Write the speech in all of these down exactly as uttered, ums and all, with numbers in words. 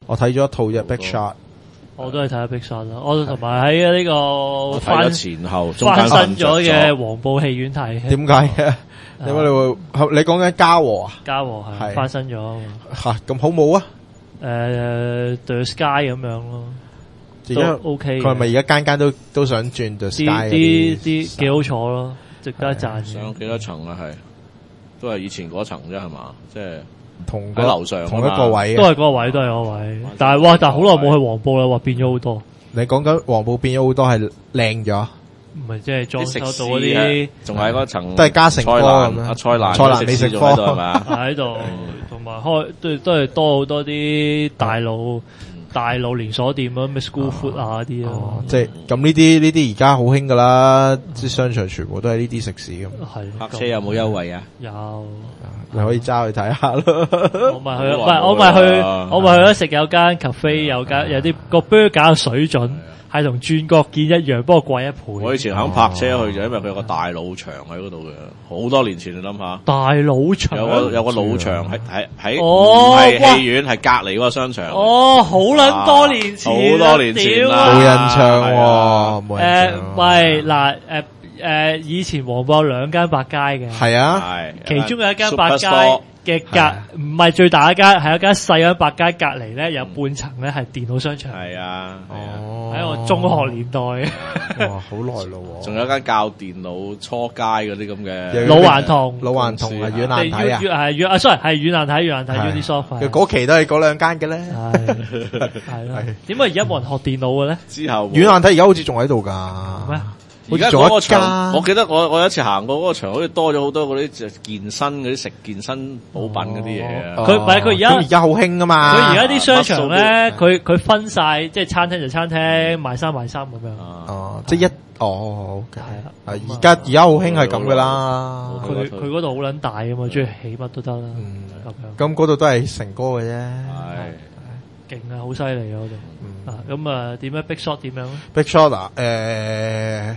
我睇咗一套嘅 Big Shot。 我都係睇下 Big Shot 啦，我同埋喺呢個翻前後翻新咗嘅黃埔戲院睇。 點解嘅？點解你會？你講緊嘉禾啊？ 嘉禾係翻新咗。 吓咁好冇啊？ 誒 ，The Sky 咁樣咯，都 OK。 佢係咪而家間間都都想轉 The Sky 啲啲幾好坐咯，值得讚。 上幾多層啊？係都係以前嗰層啫，係嘛？即係。 同喺樓上同一個位， 都係嗰個位，都係嗰個位。但係哇，但係好耐冇去黃埔啦，話變咗好多。 你講緊黃埔變咗好多係靚咗， 唔係即係裝修到嗰啲， 仲喺嗰層都係嘉誠科咁樣。 阿蔡瀾蔡瀾美食科係嘛？ 喺度，同埋開都都係多好多啲大佬。大路連鎖店咯，咩 School Food 啊啲咯， 即係咁呢啲呢啲而家好興噶啦，啲商場全部都係呢啲食肆咁。 係泊車有冇優惠啊？ 有， 你可以揸去睇下咯。 我咪去，唔係我咪去，我咪去咗食有間 cafe，有間有啲個 burger 嘅水準係同轉角見一樣，不過貴一倍。 我以前肯泊車去就因為佢有個大老場喺嗰度嘅，好多年前你諗下。 大老場有個有個老場喺喺喺唔係戲院，係隔離嗰個商場。 哦，好撚多年前， 好多年前啦， 冇印象喎。 誒，喂嗱，誒誒，以前黃埔有兩間百佳嘅， 係啊， 係其中有一間百佳嘅隔唔係最大一間，係一間細間百佳隔離咧，有半層咧係電腦商場。 係啊， 哦， 喺我中學年代。 哇，好耐咯喎！ 仲有一間教電腦初階嗰啲咁嘅老頑童， 老頑童啊，軟硬體啊， 係軟啊 ，sorry 係軟硬體，軟硬體 Unisoft。 佢嗰期都係嗰兩間嘅咧。 係係咯。點解而家冇人學電腦嘅咧？ 之後軟硬體而家好似仲喺度㗎。 咩？而家嗰個場，我記得我我有一次行過嗰個場，好似多咗好多嗰啲健身嗰啲食健身補品嗰啲嘢啊。 佢唔係佢而家而家好興啊嘛。 佢而家啲商場咧，佢佢分晒，即係餐廳就餐廳，賣衫賣衫咁樣。 哦，即係一哦，係啊。而家而家好興係咁噶啦。 佢佢嗰度好撚大啊嘛，中意起乜都得啦。咁樣。 咁嗰度都係成哥嘅啫。 係。勁啊！好犀利啊！嗰度。啊，咁啊，點樣 Big Shot 點樣咧 ？Big Shot 啊，誒。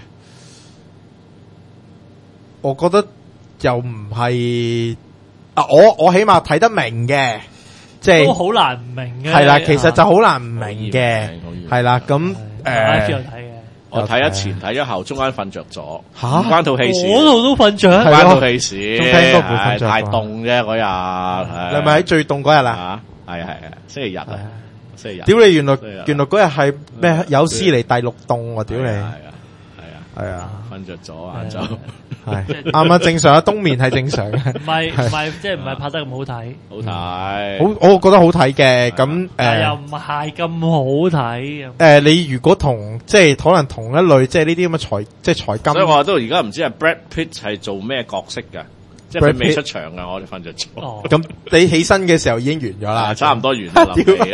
我覺得又唔係啊！我我起碼睇得明嘅，即係都好難唔明嘅。 係啦，其實就好難唔明嘅，係啦。咁誒， 我睇一前睇咗後，中間瞓着咗，唔關套戲事。 嗰度都瞓着， 唔關套戲事。 仲聽歌會瞓着， 太凍啫嗰日。 你咪喺最凍嗰日啊？ 係係係，星期日啊，星期日。 屌你！原來原來嗰日係咩？有史嚟第六凍喎！屌你！係啊係啊， 瞓着咗晏晝。 係啱啊，正常啊，冬眠係正常嘅。 唔係唔係，即係唔係拍得咁好睇。 好睇， 好，我覺得好睇嘅。咁誒， 又唔係咁好睇。 誒，你如果同即係可能同一類，即係呢啲咁嘅財，即係財金。 所以我話都而家唔知係 Brad Pitt 係做咩角色㗎。即係佢未出場噶，我哋瞓着咗。 咁你起身嘅時候已經完咗啦， 差唔多完啦。臨尾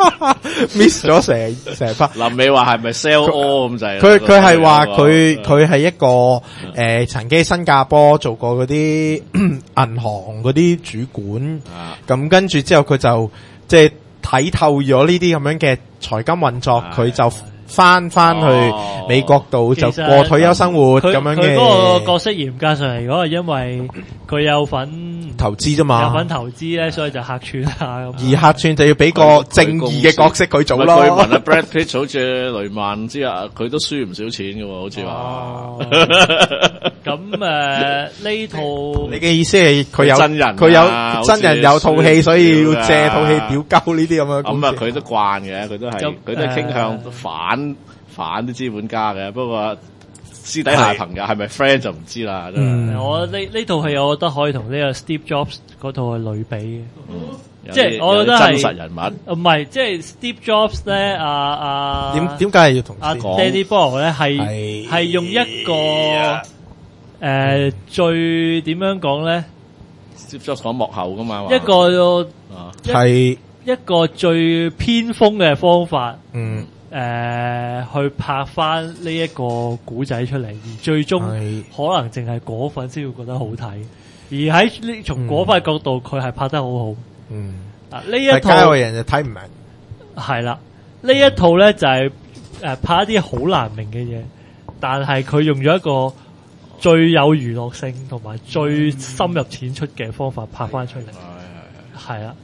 miss 咗成成 part。 臨尾話係咪 sell all 咁滯？ 佢佢係話佢佢係一個誒曾經喺新加坡做過嗰啲銀行嗰啲主管，咁跟住之後佢就即係睇透咗呢啲咁樣嘅財金運作，佢就翻翻去美國度就過退休生活咁樣嘅。 佢嗰個角色嚴格上嚟講係因為佢有份投資啫嘛， 有份投資咧，所以就客串下咁。 而客串就要俾個正義嘅角色佢做咯。 據聞啊 ，Brad Pitt 好似雷曼之啊，佢都輸唔少錢嘅喎，好似話。咁誒呢套， 你嘅意思係佢有真人， 佢有真人有套戲，所以要借套戲屌鳩呢啲咁樣。 咁啊，佢都慣嘅，佢都係佢都係傾向反反啲資本家嘅，不過。私底下朋友係咪 friend 就唔知啦。 嗯，我呢呢套戲我覺得可以同呢個 Steve Jobs 嗰套係類比嘅。嗯，即係我覺得係真實人物。 唔係，即係 Steve Jobs 咧，阿阿點點解係要同阿 Danny Boyle 咧係係用一個誒最點樣講咧 ？Steve Jobs 講幕後噶嘛？ 一個係一個最偏鋒嘅方法。 嗯。 誒、呃，去拍翻呢一個古仔出嚟，而最終可能淨係果粉先會覺得好睇，而喺呢從果粉角度，佢係、嗯、拍得好好。嗯，啊呢一套街外人就睇唔明。 係啦，呢一套咧就係、是、誒、呃、拍一啲好難明嘅嘢，但係佢用咗一個最有娛樂性同埋最深入淺出嘅方法拍翻出嚟。係係係啦。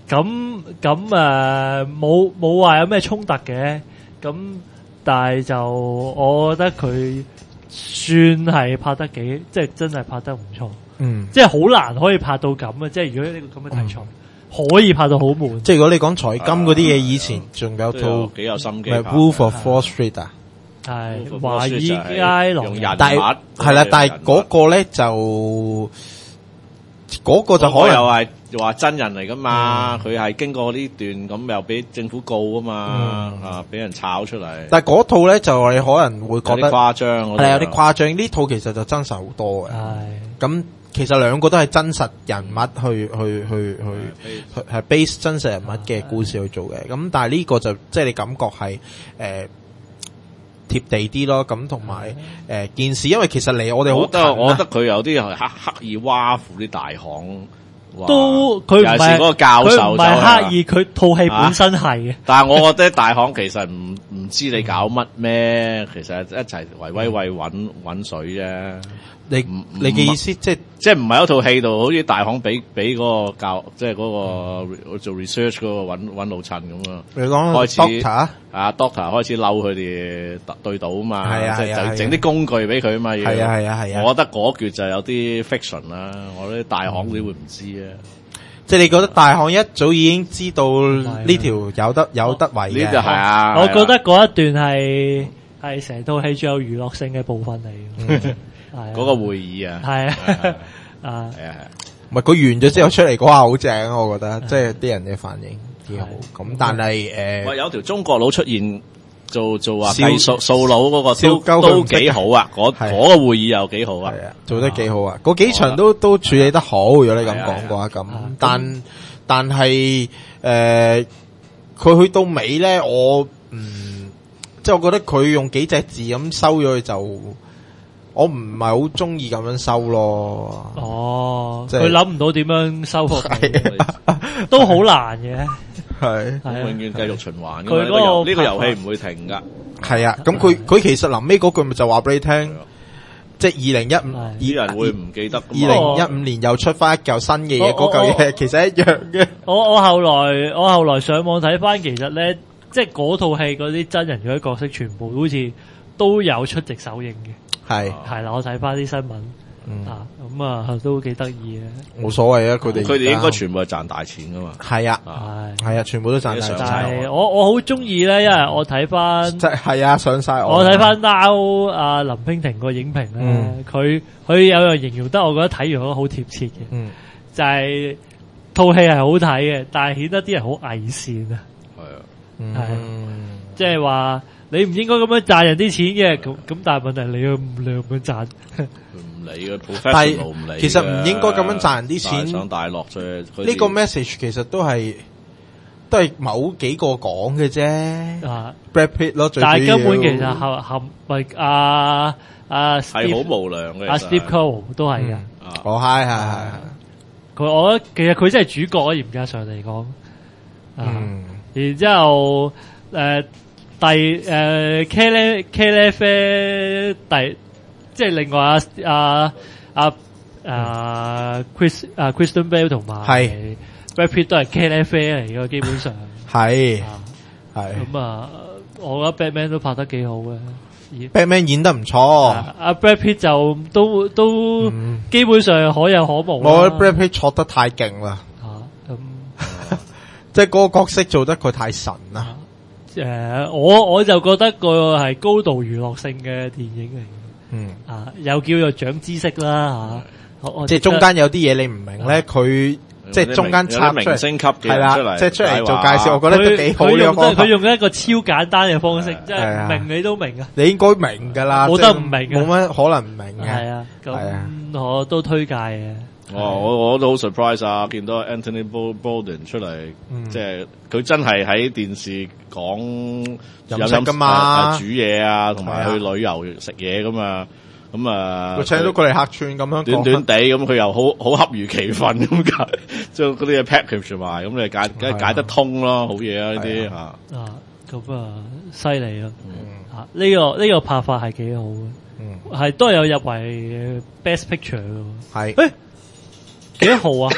咁咁誒冇冇話有咩衝突嘅，咁但係就我覺得佢算係拍得幾，即係真係拍得唔錯。嗯，即係好難可以拍到咁啊！即係如果呢個咁嘅題材、嗯、可以拍到好悶。即係如果你講財金嗰啲嘢，以前仲有套幾有心機， 係 Wolf of Wall Street 啊， 係華爾街狼人， 但係係啦，但係嗰個咧就。嗰個就可能又係話真人嚟噶嘛，佢係、嗯、經過呢段咁又俾政府告啊嘛，嗯、啊俾人炒出嚟。但係嗰套咧就你可能會覺得誇張， 係有啲誇張。呢套其實就真實好多嘅。咁其實兩個都係真實人物去去去去係 base 真實人物嘅故事去做嘅。咁但係呢個就即係、就是、你感覺係誒。呃貼地啲咯，咁同埋誒件事，因為其實嚟我哋好近， 我覺得佢有啲係刻刻意挖苦啲大行， 都佢唔係嗰個教授，佢唔係刻意，佢套戲本身係嘅。 但係我覺得大行其實唔唔知你搞乜咩，其實一齊圍威喂揾揾水啫。 你你嘅意思即係即係唔係一套戲度，好似大行俾俾嗰個教，即係嗰個做 research 嗰個揾揾老襯咁啊。 你講開始 doctor 啊 doctor 開始嬲佢哋對賭啊嘛， 係啊， 即係就整啲工具俾佢啊嘛。 係啊係啊係啊。 我覺得嗰橛就有啲 fiction 啦，我覺得大行點會唔知啊？ 即係你覺得大行一早已經知道呢條有得有得為嘅？ 呢就係啊。 我覺得嗰一段係係成套戲最有娛樂性嘅部分嚟。 嗰個會議啊， 係啊，啊， 係啊，係， 唔係佢完咗之後出嚟嗰下好正，我覺得，即係啲人嘅反應幾好。咁但係誒， 喂，有條中國佬出現做做話計數數佬嗰個都都幾好啊，嗰嗰個會議又幾好啊， 係啊，做得幾好啊，嗰幾場都都處理得好。如果你咁講嘅話，咁但但係誒，佢去到尾咧，我嗯，即係我覺得佢用幾隻字咁收咗佢就。我唔係好中意咁樣收咯。 哦，佢諗唔到點樣收復，都好難嘅。係， 永遠繼續循環。佢呢個呢個遊戲唔會停噶。 係啊，咁佢佢其實臨尾嗰句咪就話俾你聽，即係二零一五， 啲人會唔記得。二零一五年又出翻一嚿新嘅嘢，嗰嚿嘢其實一樣嘅。 我我後來我後來上網睇翻，其實咧，即係嗰套戲嗰啲真人嗰啲角色，全部好似都有出席首映嘅。係係啦，我睇翻啲新聞，嗯、啊，咁啊都幾得意嘅。 冇所謂啊，佢哋佢哋應該全部係賺大錢噶嘛。 係啊，係係啊，全部都賺大錢。 但係我我好中意咧，因為我睇翻， 即係啊，上晒我睇翻 Now 阿林冰婷個影評咧，佢佢、嗯、有樣形容得，我覺得睇完覺得好貼切嘅，嗯、就係套戲係好睇嘅，但係顯得啲人好偽善啊。係啊，係即係話。你唔應該咁樣賺人啲錢嘅，咁咁但係問題你又你又咁樣賺，佢唔理嘅 professional 唔理。 其實唔應該咁樣賺人啲錢。 上大陸啫， 呢個 message 其實都係都係某幾個講嘅啫。啊 Brad Pitt 咯，最主要。 但係根本其實合合咪阿阿係好無良嘅。 阿 Steve Carell 都係嘅。 哦，係係係。佢我覺得其實佢真係主角啊，嚴格上嚟講。嗯。然之後誒。第誒 Kelly Kelly 啡第即係另外啊啊啊啊 Chris 啊 Kristen Bell 同埋 Brad Pitt 都係 Kelly 啡嚟嘅，基本上係係咁啊，我覺得 Batman 都拍得幾好嘅 ，Batman 演得唔錯， 阿 Brad Pitt 就都都基本上可有可無。 我覺得 Brad Pitt 錯得太勁啦， 嚇咁即係嗰個角色做得佢太神啦。 誒、呃，我我就覺得個係高度娛樂性嘅電影嚟嘅，嗯啊，又叫做長知識啦嚇， 即係中間有啲嘢你唔明咧，佢即係中間插出嚟， 升級嘅係啦，即係出嚟做介紹，我覺得都幾好嘅方法。 佢用一個超簡單嘅方式，即係唔明你都明啊！ 你應該明㗎啦， 冇得唔明， 冇乜可能唔明嘅。 係啊，咁我都推介嘅。 哦，我我都好 surprise 啊！見到 Anthony Bourdain 出嚟，嗯、即係佢真係喺電視講飲食㗎嘛， 煮嘢啊，同埋去旅遊食嘢咁啊，咁啊， 佢請到佢嚟客串咁樣， 短短地咁，佢又好好恰如其分咁解，將嗰啲嘢 package 埋，咁你解梗係解得通咯，好嘢啊呢啲嚇。 啊，咁啊，犀利咯！啊，呢個呢個拍法係幾好嘅，係都係有入圍 Best Picture 嘅，係誒。幾多號啊？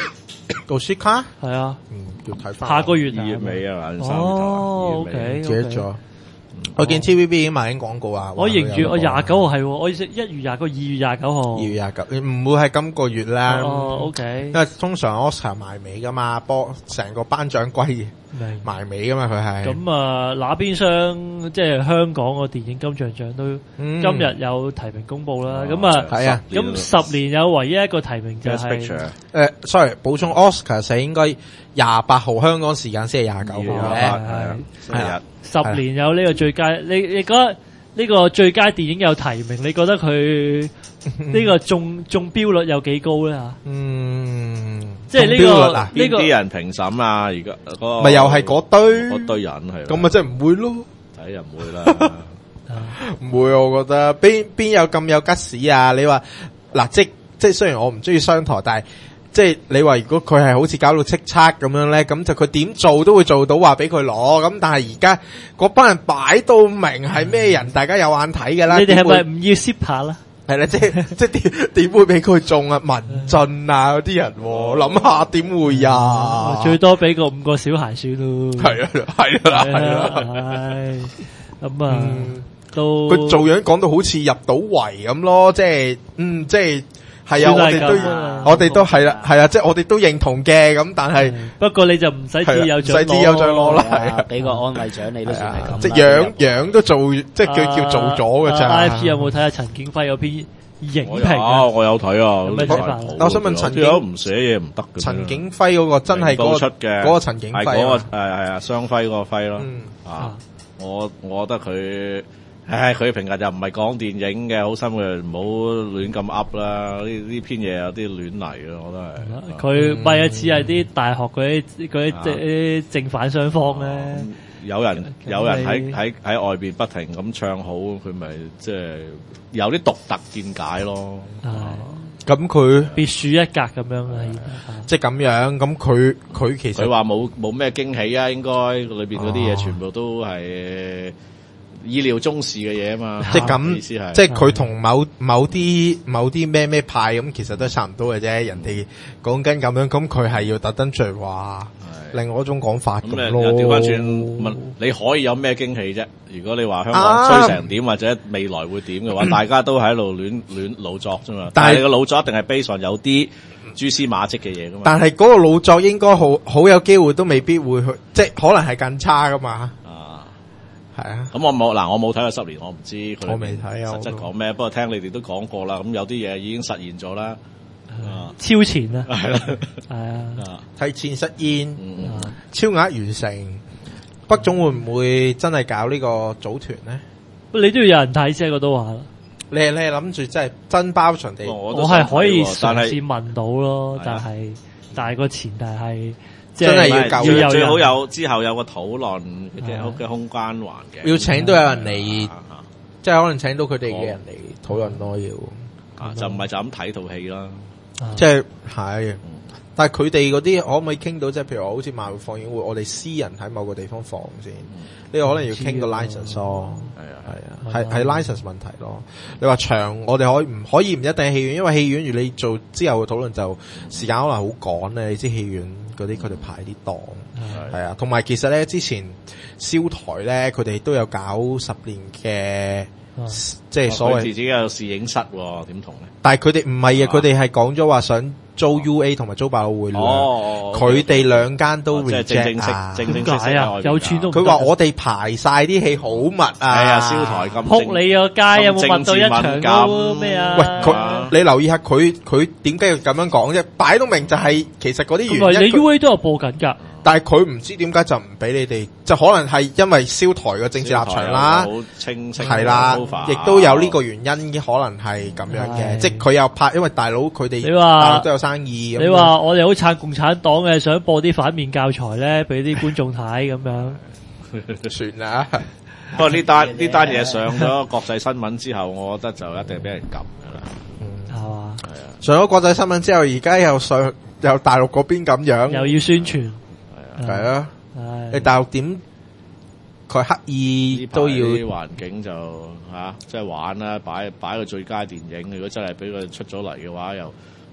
奧斯卡係啊， 嗯，要睇翻下個月二月尾啊，三月頭哦二月尾 ，OK， 記得咗。我見 T V B 已經賣緊廣告啊！ 我認住我廿九號係，我一月廿九，二月廿九號， 二月廿九，唔會係今個月啦。 哦，OK， 因為通常 Oscar 埋尾噶嘛，波成個頒獎季埋尾噶嘛，佢係。 咁啊，那邊廂即係香港個電影金像獎都今日有提名公佈啦。咁啊， 係啊， 咁十年有唯一一個提名就係誒，sorry，補充 Oscar 係應該廿八號香港時間先係廿九號嘅， 係啊。 十年有呢個最佳，你你覺得呢個最佳電影有提名，你覺得佢呢個中中標率有幾高咧？吓，嗯，即係呢個呢個啲人評審啊，而家嗰咪又係嗰堆嗰堆人係， 咁咪真係唔會咯， 睇又唔會啦， 唔會，我覺得邊邊有咁有吉士啊？你話嗱，即即係雖然我唔中意商台，但係。即係你話如果佢係好似搞到叱咤咁樣咧，咁就佢點做都會做到話俾佢攞。咁但係而家嗰班人擺到明係咩人，大家有眼睇㗎啦。 你哋係咪唔要 Super 啦？ 係啦，即係即係點點會俾佢中啊？民進啊嗰啲人，諗下點會啊？ 最多俾個五個小孩算咯。 係啊，係啦，係啦， 係咁啊，都佢做樣講到好似入到圍咁咯，即係嗯，即係。係啊，我哋都我哋都係啦，係啊，即係我哋都認同嘅咁，但係不過你就唔使知有獎， 唔使知有獎攞啦，係啊， 俾個安慰獎你都算係咁。 即係樣樣都做，即係叫叫做咗嘅咋。 I P 有冇睇下陳景輝嗰篇影評啊？我有睇啊， 有咩睇法？ 我想問陳景唔寫嘢唔得嘅。 陳景輝嗰個真係嗰個出嘅嗰個陳景輝， 係嗰個誒係啊，雙輝嗰個輝咯。啊，我我覺得佢。唉，佢平日就唔係講電影嘅，好心嘅唔好亂咁噏啦。呢呢篇嘢有啲亂嚟咯，我都係。 佢咪啊，只係啲大學嗰啲嗰啲啲正反雙方咧。 有人有人喺喺喺外邊不停咁唱好，佢咪即係有啲獨特見解咯。 咁佢別樹一格咁樣啊， 即係咁樣。咁佢佢其實佢話冇冇咩驚喜啊，應該裏邊嗰啲嘢全部都係。意料中事嘅嘢啊嘛， 即係咁，即係佢同某某啲某啲咩咩派咁，其實都差唔多嘅啫。人哋講緊咁樣，咁佢係要特登出嚟話另外一種講法咁咯。 調翻轉問，你可以有咩驚喜啫？如果你話香港衰成點、啊、或者未來會點嘅話，大家都喺度亂亂老作啫嘛。但係你個老作一定係 base on有啲蛛絲馬跡嘅嘢噶嘛。但係嗰個老作應該好好有機會都未必會去，即係可能係更差噶嘛。係啊，咁我冇嗱，我冇睇過十年，我唔知佢我未睇啊。 實質講咩？不過聽你哋都講過啦，咁有啲嘢已經實現咗啦， 超前啦， 係啦， 係啊， 提前實現，超額完成。北總會唔會真係搞呢個組團咧？ 你都要有人睇先，我都話啦。 你你係諗住真係真包場地？ 我係可以嘗試問到咯，但係但係個前提係。 真係要夠， 最最好有之後有個討論嘅屋嘅空間環境， 要請到有人嚟，即係可能請到佢哋嘅人嚟討論咯，要啊就唔係就咁睇套戲啦， 即係係，但係佢哋嗰啲可唔可以傾到？即係譬如話好似萬匯放映會，我哋私人喺某個地方放先，呢個可能要傾個 license 咯，係啊係啊，係係 license 問題咯。你話場，我哋可以唔可以唔一定係戲院，因為戲院如你做之後嘅討論就時間可能好趕咧，你知戲院。嗰啲佢哋排啲檔，係啊，同埋其實咧之前燒台咧，佢哋都有搞十年嘅，即係所謂自己有攝影室，點同咧？ 但係佢哋唔係啊，佢哋係講咗話想租 U A 同埋租百老匯兩，佢哋兩間都 reject 啊， 點解啊？有錢都佢話我哋排晒啲戲好密啊， 係啊，燒台咁撲你個街有冇密到一場都咩啊？ 喂，佢你留意下佢佢點解要咁樣講啫？擺到明就係其實嗰啲原因， 你 U A 都有播緊㗎。 但係佢唔知點解就唔俾你哋，就可能係因為燒台嘅政治立場啦， 好清晰係啦，亦都有呢個原因，可能係咁樣嘅，即係佢又拍，因為大佬佢哋大陸都有生意。 你話我哋好撐共產黨嘅，想播啲反面教材咧，俾啲觀眾睇咁樣， 算啦。 不過呢單呢單嘢上咗國際新聞之後，我覺得就一定俾人撳噶啦， 係嘛？ 係啊， 上咗國際新聞之後，而家又上又大陸嗰邊咁樣， 又要宣傳。 係啊，你大陸點佢刻意都要啲環境就吓，即係玩啦，擺擺個最佳電影。如果真係俾佢出咗嚟嘅話，又要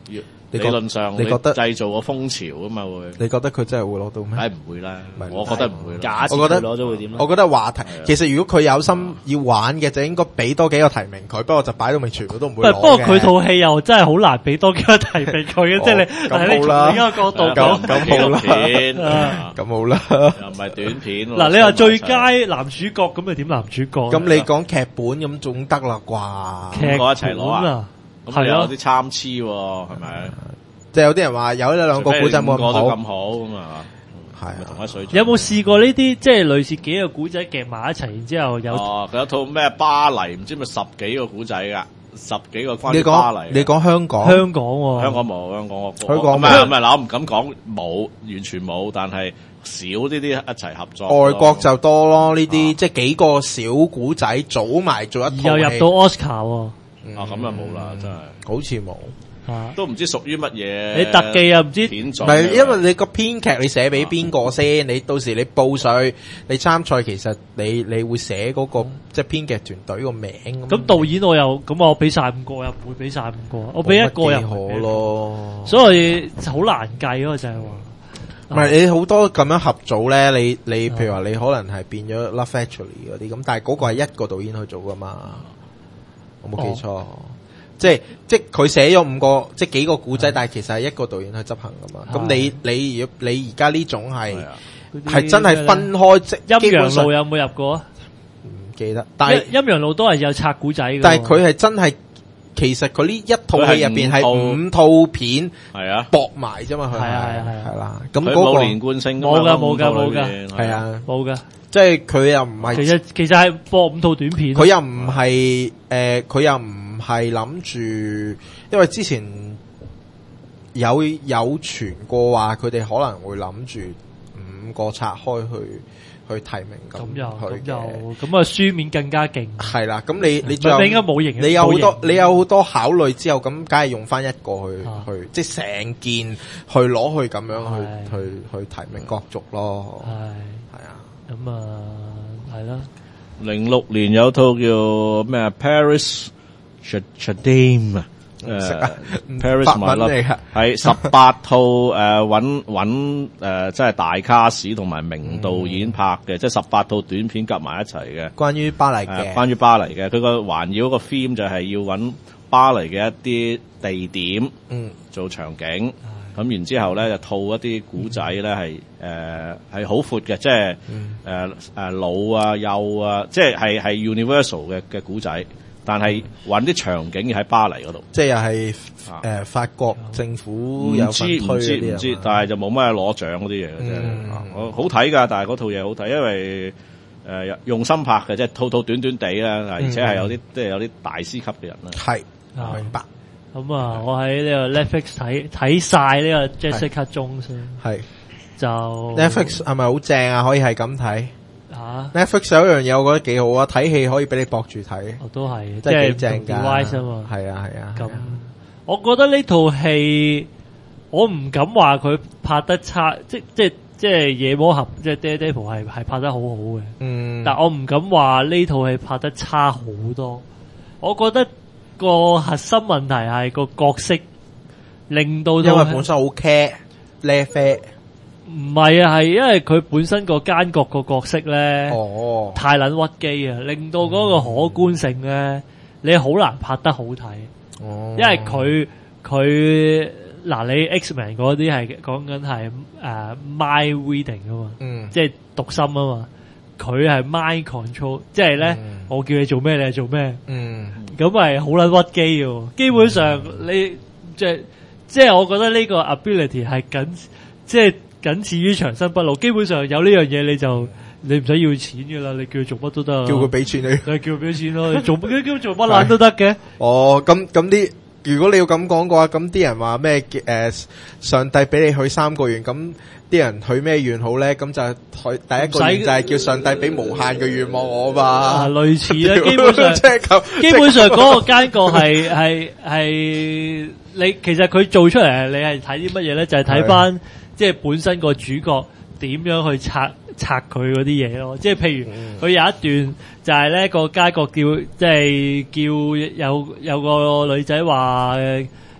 理論上你覺得製造個風潮啊嘛會？ 你覺得佢真係會攞到咩？ 梗係唔會啦，我覺得唔會啦。 假設佢攞咗會點咧？ 我覺得話題其實如果佢有心要玩嘅，就應該俾多幾個提名佢。不過就擺到明，全部都唔會攞嘅。 不過佢套戲又真係好難俾多幾個提名佢嘅，即係你喺你從另一個角度講， 咁好啦，咁好啦， 又唔係短片。 嗱，你話最佳男主角咁，你點男主角？ 咁你講劇本咁仲得啦啩？ 劇本一齊攞啊！咁有啲參差喎，係咪？ 即係有啲人話有呢兩個古仔冇咁好， 咁好咁啊，係同一水準。 有冇試過呢啲即係類似幾個古仔夾埋一齊，然之後有哦，佢有套咩巴黎，唔知咪十幾個古仔噶，十幾個關於巴黎。 你講香港？ 香港喎， 香港冇，香港我香港咩？唔係嗱，我唔敢講冇，完全冇，但係少呢啲一齊合作。 外國就多咯，呢啲即係幾個小古仔組埋做一套， 又入到 Oscar 喎。 啊，咁啊冇啦，真係好似冇。 都唔知屬於乜嘢， 你特技啊唔知， 唔係因為你個編劇你寫俾邊個先？你到時你報稅，你參賽其實你你會寫嗰個即係編劇團隊個名。 咁導演我又咁我俾晒五個，又唔會俾晒五個，我俾一個又好咯。 所以好難計咯，就係話。 唔係你好多咁樣合組咧，你你譬如話你可能係變咗 Love Actually 嗰啲咁，但係嗰個係一個導演去做噶嘛，我冇記錯。即係即係佢寫咗五個即係幾個古仔，但係其實係一個導演去執行噶嘛。咁你你你而家呢種係係真係分開即陰陽路有冇入過啊？ 唔記得，但係陰陽路都係有拆古仔嘅。 但係佢係真係其實佢呢一套戲入邊係五套片係啊搏埋啫嘛。佢係啊係啊係啦。咁嗰個連貫性冇噶冇噶冇噶係啊冇噶。 即係佢又唔係其實其實係播五套短片。 佢又唔係誒，佢又唔。係諗住，因為之前有有傳過話，佢哋可能會諗住五個拆開去去提名咁。 咁又咁又咁啊！書面更加勁。係啦，咁你你最後應該冇型， 你有好多你有好多考慮之後，咁梗係用翻一個去、啊、去，即係成件去攞去咁樣去去去提名角逐咯。係係啊， 咁啊係啦。 零六年有套叫咩啊 Paris Shadame 啊，誒 Paris My Love 係十八套誒揾揾誒即係大卡士同埋名導演拍嘅，即係十八套短片夾埋一齊嘅， 關於巴黎嘅， 關於巴黎嘅。佢個環繞個 theme 就係要揾巴黎嘅一啲地點，嗯，做場景，咁然之後咧就套一啲古仔咧係誒係好闊嘅，即係誒誒老啊幼啊，即係係係 universal 嘅嘅古仔。但係揾啲場景喺巴黎嗰度， 即係又係誒法國政府有份推唔知唔知唔知，但係就冇乜攞獎嗰啲嘢嘅啫。我好睇㗎，但係嗰套嘢好睇，因為誒、呃、用心拍嘅，即係套套短短地啦，而且係有啲、嗯、即係有啲大師級嘅人啦。係明白。 咁啊，我喺呢個 Netflix 睇睇晒呢個 Jessica Jones 先。係就 Netflix 係咪好正啊？可以係咁睇。 啊、 Netflix 有一樣嘢我覺得幾好啊，睇戲可以俾你駁住睇， 我都係， 即係幾正噶。 係啊係啊。咁、啊啊、 我覺得呢套戲我唔敢話佢拍得差，即即即係夜魔俠即係 Daredevil 係係拍得好好嘅。嗯，但我唔敢話呢套戲拍得差好多。我覺得個核心問題係個角色令到， 因為本身好 care 咧啡。 唔係啊，係因為佢本身個奸角個角色咧， 哦， 太撚屈機啊，令到嗰個可觀性咧，嗯、你好難拍得好睇。哦，因為佢佢嗱，你 X-Men 嗰啲係講緊係誒 mind reading 啊嘛，嗯，即係讀心啊嘛，佢係 mind control，即係咧，嗯、我叫你做咩你係做咩，嗯，咁係好撚屈機嘅。基本上你即係即係我覺得呢個 ability 係緊即係。僅次於長生不老，基本上有呢樣嘢你就你唔使要錢噶啦，你叫佢做乜都得， 叫佢俾錢你， 你叫佢俾錢咯，你做乜叫做乜爛都得嘅。 哦，咁咁啲，如果你要咁講嘅話，咁啲人話咩？誒、呃，上帝俾你許三個願，咁啲人許咩願好咧？咁就許第一個願就係叫上帝俾無限嘅願望我吧。 啊，類似啦，基本上基本上嗰個奸角係係係你，其實佢做出嚟，你係睇啲乜嘢咧？就係睇翻。即係本身個主角點樣去拆拆佢嗰啲嘢咯，即係譬如佢有一段就係咧個街角叫，即係叫有有個女仔話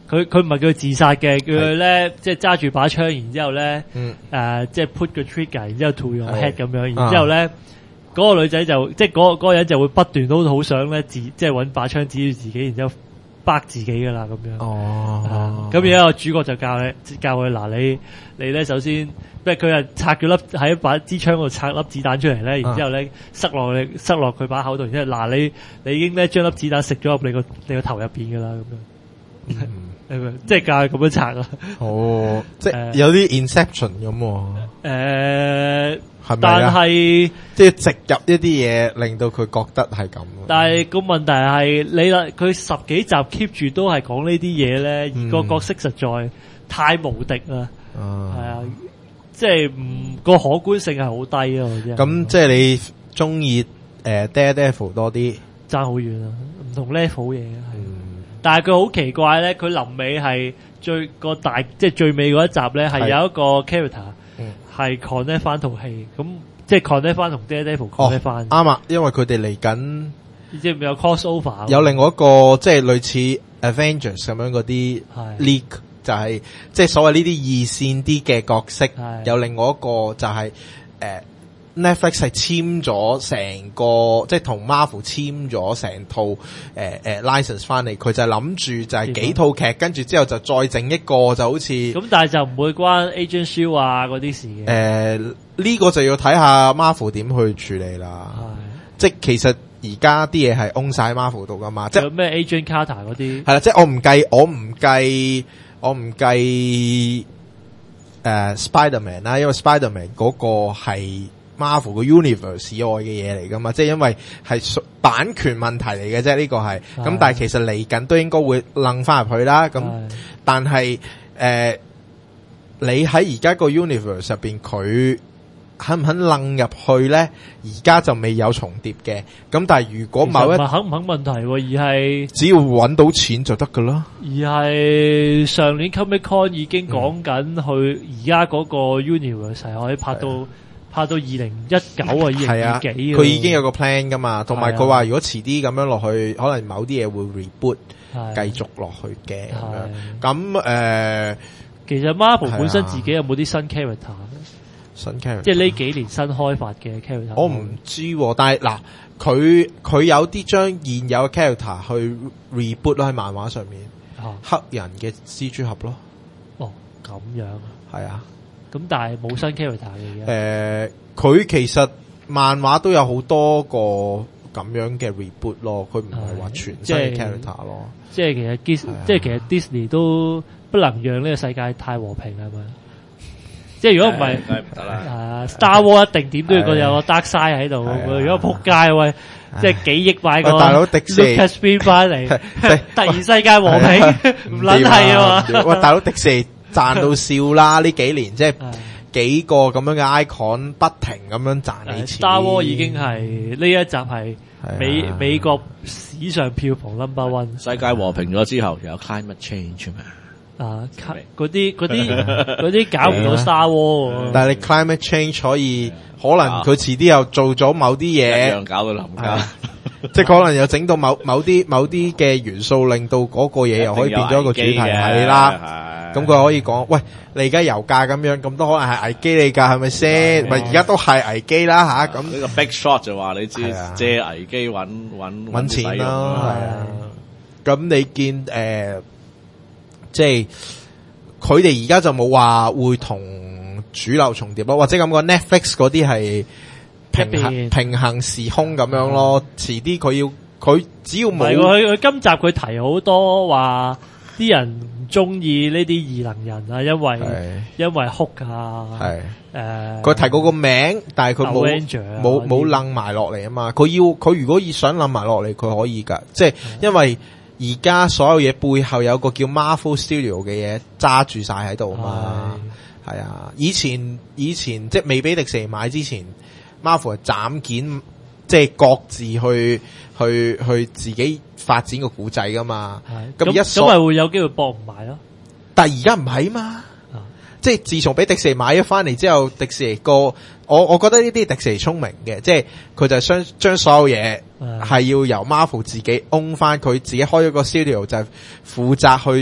佢佢唔係叫佢自殺嘅，叫佢咧即係揸住把槍，然之後咧誒即係 put 個 trigger，然之後 to your head 咁樣，然之後咧嗰個女仔就即係嗰嗰個人就會不斷都好想咧自即係揾把槍指住自己，然之後巴自己噶啦咁樣。哦，咁而家個主角就教你教佢嗱，你你咧首先。即係佢係拆咗粒喺把支槍度拆粒子彈出嚟咧，然之後咧塞落你塞落佢把口度，然之後嗱你你已經咧將粒子彈食咗入你個你個頭入邊噶啦咁樣，嗯、即係教佢咁樣拆啊。哦， 即係有啲 Inception 咁。誒、 呃， 係咪但係即係植入一啲嘢，令到佢覺得係咁。 但係個問題係你啦，佢十幾集 keep 住都係講呢啲嘢咧，而個角色實在太無敵啦，係、嗯、啊。即係唔個可觀性係好低咯， 咁即係你中意誒 Daredevil 多啲， 爭好遠啊，唔同 level 嘢啊。嗯、但係佢好奇怪咧，佢臨尾係最個大即係最尾嗰一集咧，係有一個 character 係 connect 翻套戲，咁即係 connect 翻同 Daredevil connect 翻。啱啊，因為佢哋嚟緊，即係有 crossover，有另外一個即係類似 Avengers 咁樣嗰啲 leak。就係、是、即係所謂呢啲二線啲嘅角色，有另外一個就係、是、誒、呃、Netflix 係簽咗成個，即係同 Marvel 簽咗成套誒誒、呃、license 翻嚟，佢就係諗住就係幾套劇，跟住之後就再整一個就好似咁，但係就唔會關 Agent Shield 啊嗰啲事嘅。誒、呃、呢、這個就要睇下 Marvel 點去處理啦。即係其實而家啲嘢係 own 晒喺 Marvel 度噶嘛，即係咩 Agent Carter 嗰啲係啦，即係我唔計，我唔計。我唔計誒 Spider-Man 啦，因為 Spider-Man 嗰個係 Marvel 個 Universe 以外嘅嘢嚟噶嘛，即係因為係版權問題嚟嘅啫，呢個係。咁但係其實嚟緊都應該會掕翻入去啦。咁但係誒、呃，你喺而家個 Universe 入邊，佢肯唔肯掕入去咧？而家就未有重疊嘅。咁但係如果某一肯唔肯問題，而係只要揾到錢就得噶啦。而係上年 Comic Con 已經講緊去而家嗰個 Universe 係可以拍到拍到二零一九啊，二零二幾。佢已經有個 plan 噶嘛，同埋佢話如果遲啲咁樣落去，可能某啲嘢會 reboot 繼續落去嘅咁樣。咁誒、呃，其實 Marvel 本身自己有冇啲新 character？新 character 即係呢幾年新開發嘅 character，我唔知、啊，但係嗱，佢佢有啲將現有嘅 character 去 reboot 咯喺漫畫上面，啊、黑人嘅蜘蛛俠咯。哦，咁樣係啊，咁但係冇新 character 嘅。誒、呃，佢其實漫畫都有好多個咁樣嘅 reboot 咯，佢唔係話全新嘅 character 咯。即係其實 Dis，、啊、即係其實 Disney 都不能讓呢個世界太和平係咪？即係如果唔係，梗係唔得啦。Star Wars 一定點都要個有個 Dark Side 喺度。如果仆街喂，即係幾億買個大佬迪士尼 Lucasfilm 翻嚟，突然世界和平，唔撚係啊嘛！喂，大佬迪士尼賺到笑啦！呢幾年即係幾個咁樣嘅 icon 不停咁樣賺你錢。Star Wars 已經係呢一集係美美國史上票房 number one。世界和平咗之後，有 climate change 嘛？啊，嗰啲嗰啲嗰啲搞唔到 Star Wars，但係你 climate change 可以，可能佢遲啲又做咗某啲嘢，一樣搞到冧家，即係可能又整到某某啲某啲嘅元素，令到嗰個嘢又可以變咗一個主題係啦。咁佢可以講，喂，你而家油價咁樣，咁都可能係危機嚟㗎，係咪先？咪而家都係危機啦吓。咁呢個 big shot 就話你知借危機揾揾揾錢咯，係啊。咁你見誒？即係佢哋而家就冇話會同主流重疊咯，或者咁講 Netflix 嗰啲係平衡平衡時空咁樣咯。遲啲佢要佢只要冇佢佢今集佢提好多話啲人唔中意呢啲異能人啊，因為因為哭啊，係誒佢提嗰個名，但係佢冇冇冇掕埋落嚟啊嘛。佢要佢如果要想掕埋落嚟，佢可以噶，即係因為。而家所有嘢背後有個叫 Marvel Studio 嘅嘢揸住晒喺度嘛，係啊！以前以前即係未俾迪士尼買之前 ，Marvel 係斬件，即係各自去去去自己發展個古仔噶嘛。咁一咁咪會有機會搏唔埋咯。但係而家唔係嘛，啊、即係自從俾迪士尼買咗翻嚟之後，迪士尼個我我覺得呢啲迪士尼聰明嘅，即係佢就係將將所有嘢。係要由 Marvel 自己 own 翻，佢自己開咗個 studio 就係負責去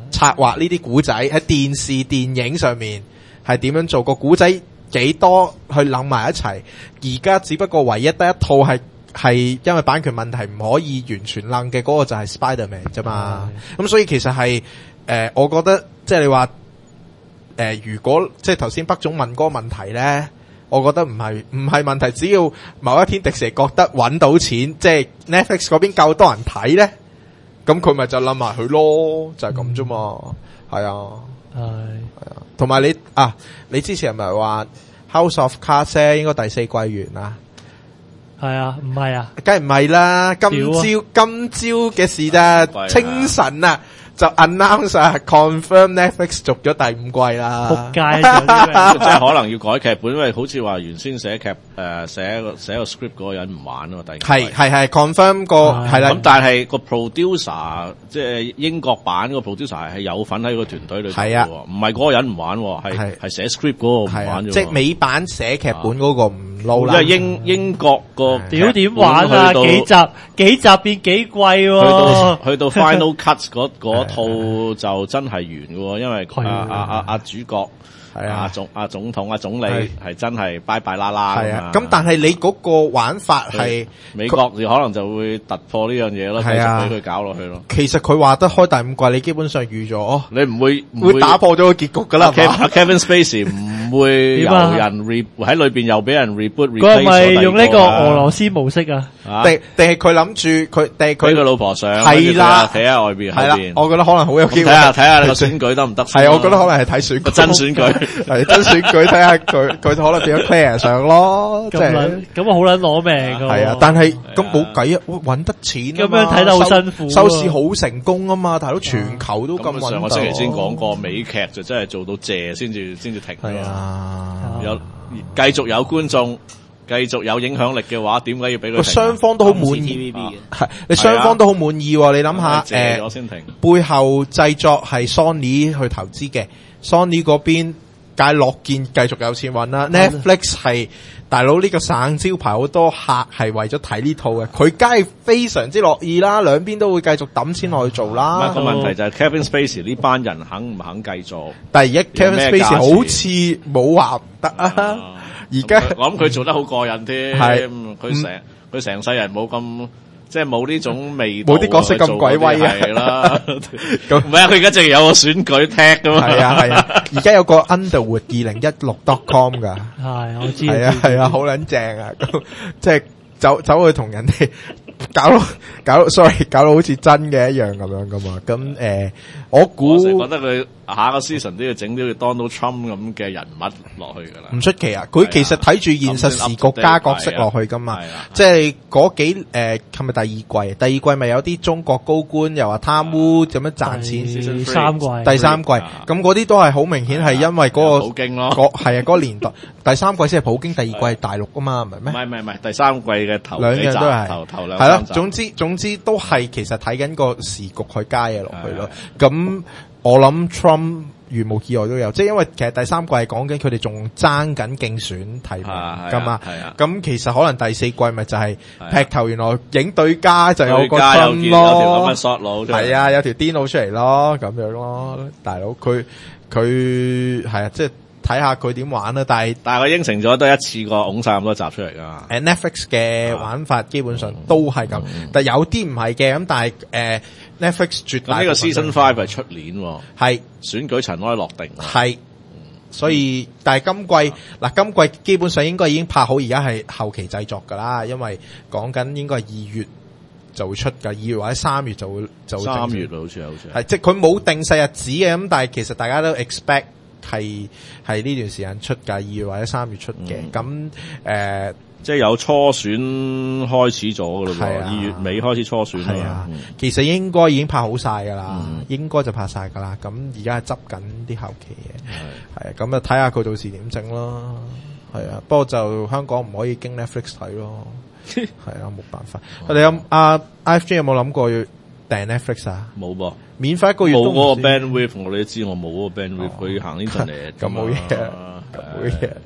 策劃呢啲古仔喺電視電影上面係點樣做個古仔幾多去諗埋一齊，而家只不過唯一得一套係係因為版權問題唔可以完全諗嘅嗰個就係 Spider-Man 啫嘛。咁所以其實係誒、呃，我覺得即係你話誒、呃，如果即係頭先北總問嗰個問題咧，我覺得唔係唔係問題，只要某一天迪士尼覺得揾到錢，即係 Netflix 嗰邊夠多人睇咧，咁佢咪就諗埋佢咯，就係咁啫嘛。係、嗯、啊，係係啊，同埋你啊，你之前係咪話 House of Cards 應該第四季完啊？ 係啊，唔係啊， 梗係唔係啦，今朝、啊、今朝嘅事咋，清晨啊就 announce 啊 confirm Netflix 續咗第五季啦。 仆街就即係可能要改劇本，因為好似話原先寫劇誒寫個寫個 script 嗰個人唔玩啊嘛，第二季係係係 confirm 個係啦。 咁但係個 producer 即係英國版個 producer 係有份喺個團隊裏邊嘅喎，唔係嗰個人唔玩，係係寫 script 嗰個唔玩啫。即係美版寫劇本嗰個唔撈啦。 因為英英國個屌點玩啊？幾集幾集變幾季喎？ 去到去到 final cut 嗰嗰套就真係完嘅，因為阿阿阿阿主角係啊總阿總統阿總理係真係拜拜啦啦係啊。咁但係你嗰個玩法係美國可能就會突破呢樣嘢咯，繼續俾佢搞落去咯。 其實佢話得開第五季，你基本上預咗你唔會會打破咗個結局噶啦。 阿 Kevin Spacey 唔會有人 re 喺裏邊又俾人 reboot。 佢係咪用呢個俄羅斯模式啊？ 定定係佢諗住佢定係佢個老婆上係啦， 睇下外邊係啦。我覺得可能好有機會睇下睇下你個選舉得唔得？ 係，我覺得可能係睇選舉真選舉， 係真選舉睇下佢佢可能變咗 Claire 上咯。即係咁啊，好撚攞命噶。 係啊，但係咁冇計啊，搵得錢咁樣睇得好辛苦， 收視好成功啊嘛，大佬全球都咁穩。 上個星期先講過，美劇就真係做到謝先至先至停。 係啊， 有繼續有觀眾。繼續有影響力嘅話，點解要俾佢？ 雙方都好滿意嘅，係你雙方都好滿意。你諗下，誒， 我先停。 背後製作係 Sony 去投資嘅 ，Sony 嗰邊梗係樂見繼續有錢揾啦。Netflix 係大佬呢個省招牌，好多客係為咗睇呢套嘅，佢梗係非常之樂意啦。兩邊都會繼續抌錢落去做啦。 個問題就係 Kevin Spacey 呢班人肯唔肯繼續？ 但係而家 Kevin Spacey 好似冇話唔得啊。而家我諗佢做得好過癮添， 係佢成佢成世人冇咁即係冇呢種味道， 冇啲角色咁鬼威啊！ 係啦，咁唔係啊！佢而家淨係有個選舉踢噶嘛， 係啊係啊！而家有個 Underwood 二零一六 dot com 噶， 係我知， 係啊係啊，好撚正啊！咁即係走走去同人哋搞到搞到 sorry 搞到好似真嘅一樣咁樣噶嘛。咁誒、呃，我估我覺得佢下個 season 都要整啲 Donald Trump 咁嘅人物落去噶啦。 唔出奇啊！佢其實睇住現實時局加角色落去噶嘛。即係嗰幾誒係咪第二季？第二季咪有啲中國高官又話貪污咁樣賺錢。 第三季， 第三季咁嗰啲都係好明顯係因為嗰、嗰個普京咯。 嗰係啊嗰個年代第三季先係普京，第二季係大陸噶嘛，唔係咩？ 唔係唔係唔係，第三季嘅頭兩樣都係頭頭兩係咯。總之總之都係其實睇緊個時局去加嘢落去咯。咁我諗 Trump 如無意外都有，即係因為其實第三季係講緊佢哋仲爭緊競選提名噶嘛。咁其實可能第四季咪就係劈頭，原來影對家就有個 Trump 咯， 有條咁嘅 short 佬， 係啊，有條癲佬出嚟咯，咁樣咯，大佬佢佢係啊，即係。睇下佢點玩啦，但係但係佢應承咗都一次過拱晒咁多集出嚟噶嘛。 誒 Netflix 嘅玩法基本上都係咁，嗯、但係有啲唔係嘅，咁但係誒、呃、Netflix 絕大呢個 Season Five 係出年， 係選舉塵埃落定， 係，所以但係今季嗱、啊、今季基本上應該已經拍好，而家係後期製作噶啦，因為講緊應該係二月就會出噶，二月或者三月就會就會三月好似好似係，即係佢冇定細日子嘅，咁但係其實大家都 expect。係係呢段時間出㗎，二月或者三月出嘅，咁誒、嗯呃， 即係有初選開始咗㗎咯喎，二、啊、月尾開始初選係啊、嗯， 其實應該已經拍好晒㗎啦，嗯、應該就拍晒㗎啦，咁而家係執緊啲後期嘅，係啊，咁就睇下佢到時點整咯，係啊，不過就香港唔可以經 Netflix 睇咯，係啊，冇辦法。我哋有阿 I F J 有冇諗過要訂 Netflix 啊？ 冇噃。 免費一個月都冇嗰個 bandwidth，我哋都知我冇嗰個 bandwidth，佢行呢陣嚟咁冇嘢，咁冇嘢。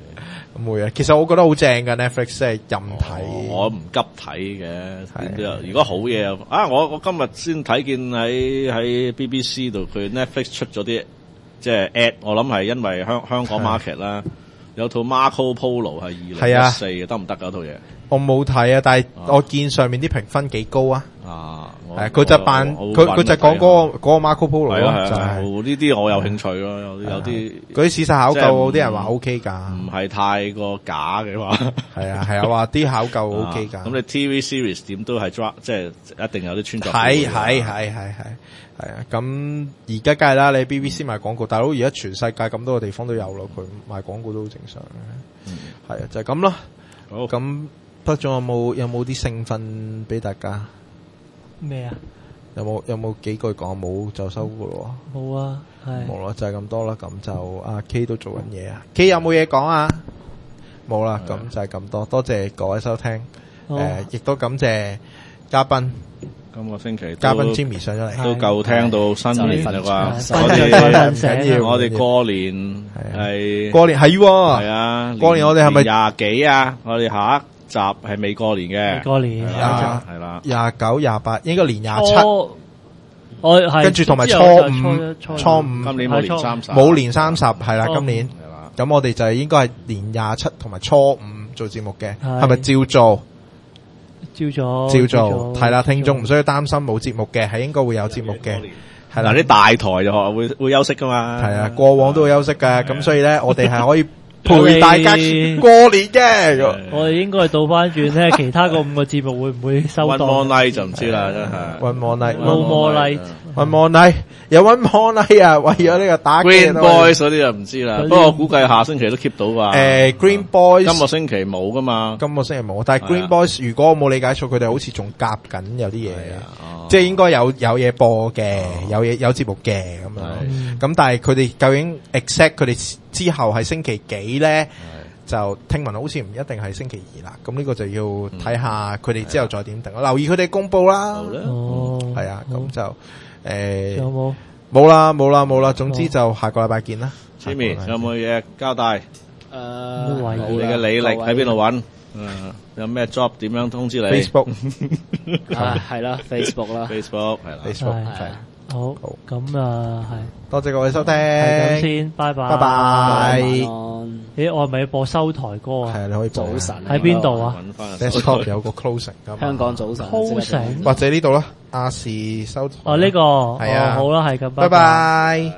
咁冇嘢。其實我覺得好正㗎 Netflix，即係任睇、 哦。我唔急睇嘅，如果好嘢啊！我我今日先睇見喺喺 B B C 度，佢 Netflix 出咗啲即係 ad，我諗係因為香香港 market 啦，有套 Marco Polo 係二零一四嘅，得唔得嗰套嘢？我冇睇啊，但係我見上面啲評分幾高啊。 啊， 係佢就扮佢佢就講嗰個嗰個 Marco Polo 咯，就係呢啲我有興趣咯，有有啲嗰啲事實考究，啲人話 O K 噶， 唔係太過假嘅話， 係啊係啊，話啲考究 O K 噶。咁你 T V series 點都係 drop，即係一定有啲穿鑿。 係係係係係係啊！咁而家梗係啦，你 B B C 賣廣告，大佬而家全世界咁多個地方都有咯，佢賣廣告都好正常嘅。係啊，就係咁咯。 好，咁不仲有冇有冇啲聖訓俾大家？ 咩啊？ 有冇有冇幾句講？冇就收噶咯？ 冇啊，係冇啦，就係咁多啦。咁就阿 K 都做緊嘢啊。K 有冇嘢講啊？冇啦，咁就係咁多。多謝各位收聽，誒，亦都感謝嘉賓。 今個星期嘉賓 Jimmy 上咗嚟， 都夠聽到新年啦啩。我哋我哋過年係過年係係啊， 過年我哋係咪廿幾啊？我哋下一集係未過年嘅， 過年係啦， 廿九、廿八，應該年廿七。 我係跟住同埋初五，初五今年冇年三十， 冇年三十係啦，今年。咁我哋就係應該係年廿七同埋初五做節目嘅，係咪照做？ 照做， 照做，係啦，聽眾唔需要擔心冇節目嘅，係應該會有節目嘅，係啦， 啲大台就會會休息噶嘛， 係啊，過往都會休息噶，咁所以咧，我哋係可以陪大家過年嘅。 我哋應該倒翻轉咧，其他嗰五個節目會唔會收檔 ？One more night 就唔知啦，真係。 One more night，No more night，One more night，有 One more night 啊！為咗呢個打 Green Boys 嗰啲就唔知啦，不過我估計下星期都 keep 到啩。 誒，Green Boys 今個星期冇噶嘛？ 今個星期冇，但係 Green Boys 如果我冇理解錯，佢哋好似仲夾緊有啲嘢，即係應該有有嘢播嘅，有嘢有節目嘅咁樣。咁但係佢哋究竟 exact 佢哋之後係星期幾咧？就聽聞好似唔一定係星期二啦，咁呢個就要睇下佢哋之後再點定，留意佢哋公布啦。 好啦，哦， 係啊，咁就誒， 有冇？ 冇啦，冇啦，冇啦。總之就下個禮拜見啦。 Jimmy 有冇嘢交代？誒， 你嘅履歷喺邊度揾？誒，有咩 job 點樣通知你 ？Facebook 啊，係啦 ，Facebook 啦 ，Facebook 係啦 ，Facebook 係。 好，咁啊，係多謝各位收聽， 係咁先，拜拜， 拜拜。 咦，我係咪要播收台歌啊？ 係啊，你可以早晨喺邊度啊 ？Desktop 有個 closing 噶嘛？ 香港早晨 closing 或者呢度啦，亞視收台。 哦，呢個係啊，好啦，係咁， 拜拜。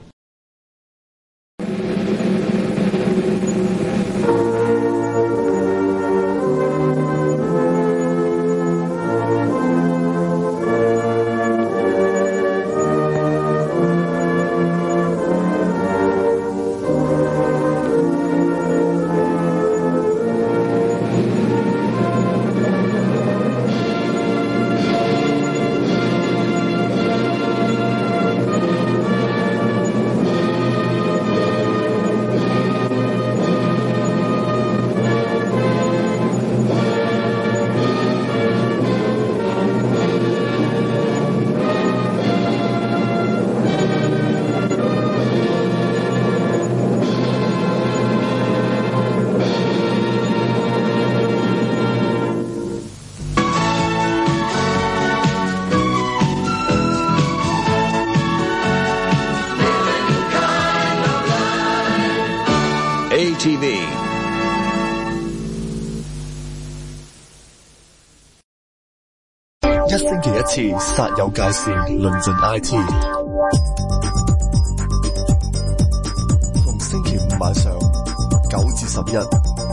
A T V 一星期一次煞有介事，論盡 I T。逢星期五晚上九至十一，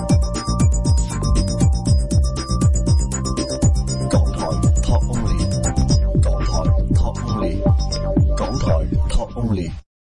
港台 Talk Only， 港台 Talk Only， 港台 Talk Only。